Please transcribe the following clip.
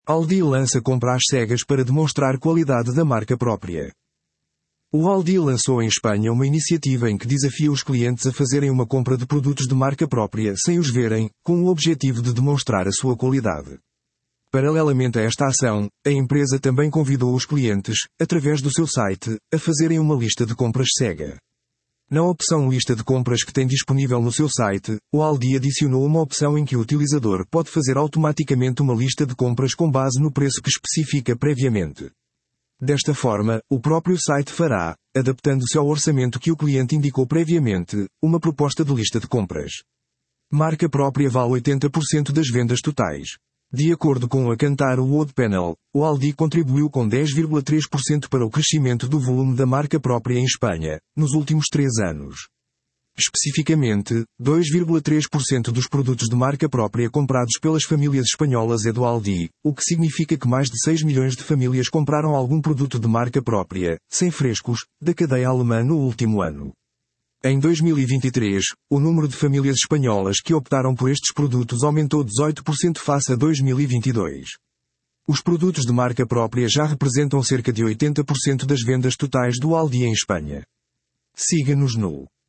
Aldi lança compra às cegas para demonstrar qualidade da marca própria. O Aldi lançou em Espanha uma iniciativa em que desafia os clientes a fazerem uma compra de produtos de marca própria sem os verem, com o objetivo de demonstrar a sua qualidade. Paralelamente a esta ação, a empresa também convidou os clientes, através do seu site, a fazerem uma lista de compras cega. Na opção Lista de compras que tem disponível no seu site, o Aldi adicionou uma opção em que o utilizador pode fazer automaticamente uma lista de compras com base no preço que especifica previamente. Desta forma, o próprio site fará, adaptando-se ao orçamento que o cliente indicou previamente, uma proposta de lista de compras. Marca própria vale 80% das vendas totais. De acordo com a Kantar Worldpanel, o Aldi contribuiu com 10,3% para o crescimento do volume da marca própria em Espanha, nos últimos 3 anos. Especificamente, 2,3% dos produtos de marca própria comprados pelas famílias espanholas é do Aldi, o que significa que mais de 6 milhões de famílias compraram algum produto de marca própria, sem frescos, da cadeia alemã no último ano. Em 2023, o número de famílias espanholas que optaram por estes produtos aumentou 18% face a 2022. Os produtos de marca própria já representam cerca de 80% das vendas totais do Aldi em Espanha. Siga-nos no